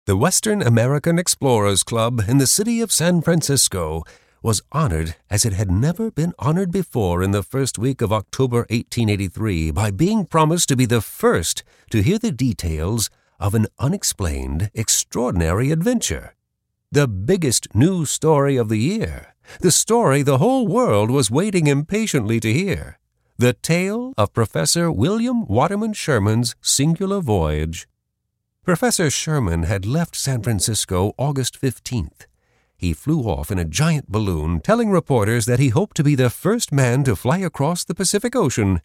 The Western American Explorers Club in the city of San Francisco was honored as it had never been honored before in the first week of October 1883 by being promised to be the first to hear the details of an unexplained, extraordinary adventure. The biggest news story of the year, the story the whole world was waiting impatiently to hear, the tale of Professor William Waterman Sherman's singular voyage. Professor Sherman had left San Francisco August 15th. He flew off in a giant balloon, telling reporters that he hoped to be the first man to fly across the Pacific Ocean.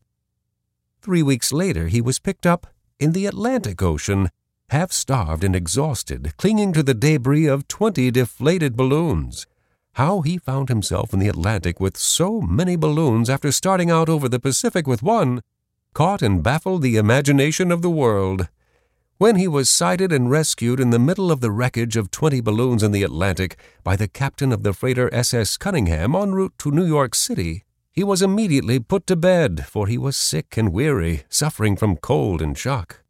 3 weeks later, he was picked up in the Atlantic Ocean, half-starved and exhausted, clinging to the debris of 20 deflated balloons. How he found himself in the Atlantic with so many balloons after starting out over the Pacific with one caught and baffled the imagination of the world. When he was sighted and rescued in the middle of the wreckage of 20 balloons in the Atlantic by the captain of the freighter SS Cunningham en route to New York City, he was immediately put to bed, for he was sick and weary, suffering from cold and shock.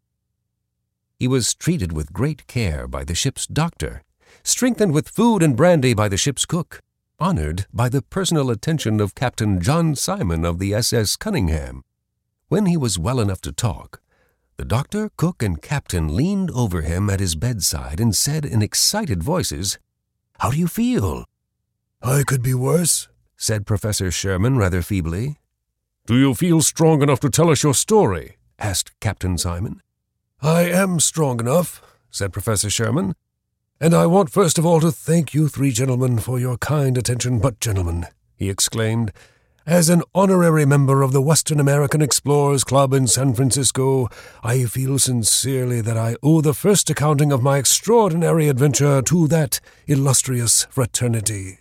He was treated with great care by the ship's doctor, strengthened with food and brandy by the ship's cook, honored by the personal attention of Captain John Simon of the SS Cunningham. When he was well enough to talk, the doctor, cook, and captain leaned over him at his bedside and said in excited voices, "How do you feel?" "I could be worse," said Professor Sherman rather feebly. "Do you feel strong enough to tell us your story?" asked Captain Simon. "I am strong enough," said Professor Sherman, "and I want first of all to thank you 3 gentlemen for your kind attention. But, gentlemen," he exclaimed, "as an honorary member of the Western American Explorers Club in San Francisco, I feel sincerely that I owe the first accounting of my extraordinary adventure to that illustrious fraternity."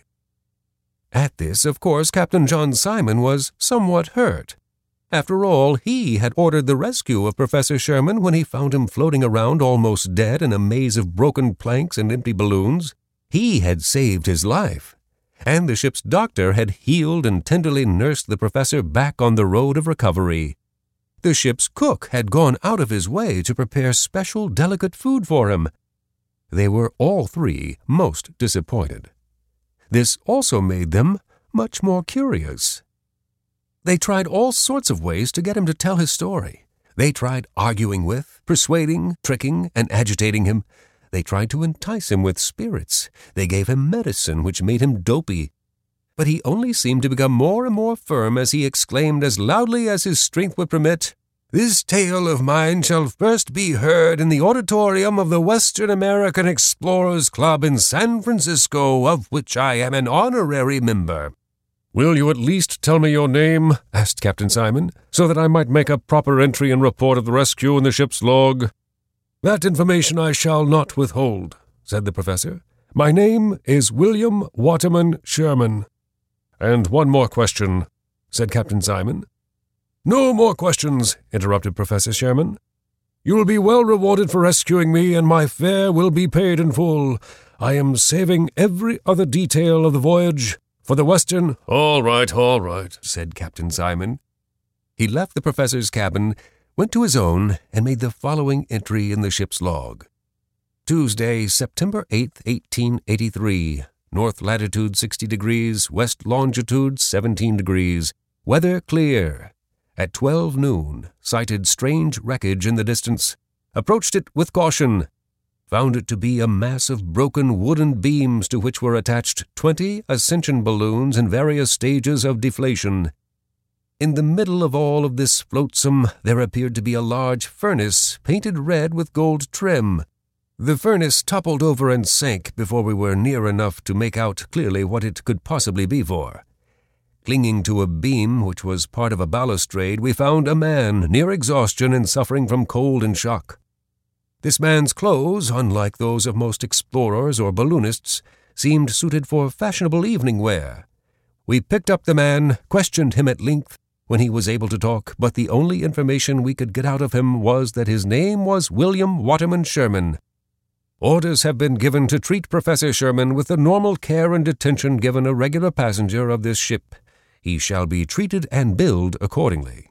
At this, of course, Captain John Simon was somewhat hurt. After all, he had ordered the rescue of Professor Sherman when he found him floating around almost dead in a maze of broken planks and empty balloons. He had saved his life, and the ship's doctor had healed and tenderly nursed the professor back on the road of recovery. The ship's cook had gone out of his way to prepare special delicate food for him. They were all 3 most disappointed. This also made them much more curious. They tried all sorts of ways to get him to tell his story. They tried arguing with, persuading, tricking, and agitating him. They tried to entice him with spirits. They gave him medicine which made him dopey. But he only seemed to become more and more firm as he exclaimed as loudly as his strength would permit, "This tale of mine shall first be heard in the auditorium of the Western American Explorers Club in San Francisco, of which I am an honorary member." "Will you at least tell me your name?" asked Captain Simon, "so that I might make a proper entry and report of the rescue in the ship's log?" "That information I shall not withhold," said the professor. "My name is William Waterman Sherman." "And one more question," said Captain Simon. "No more questions," interrupted Professor Sherman. "You will be well rewarded for rescuing me, and my fare will be paid in full. I am saving every other detail of the voyage for the Western—" All right, said Captain Simon. He left the professor's cabin, went to his own, and made the following entry in the ship's log. Tuesday, September 8th, 1883. North latitude 60 degrees, west longitude 17 degrees. Weather clear. At 12 noon, sighted strange wreckage in the distance. Approached it with caution. Found it to be a mass of broken wooden beams to which were attached 20 ascension balloons in various stages of deflation. In the middle of all of this flotsam there appeared to be a large furnace painted red with gold trim. The furnace toppled over and sank before we were near enough to make out clearly what it could possibly be for. Clinging to a beam which was part of a balustrade, we found a man near exhaustion and suffering from cold and shock. This man's clothes, unlike those of most explorers or balloonists, seemed suited for fashionable evening wear. We picked up the man, questioned him at length when he was able to talk, but the only information we could get out of him was that his name was William Waterman Sherman. Orders have been given to treat Professor Sherman with the normal care and attention given a regular passenger of this ship. He shall be treated and billed accordingly.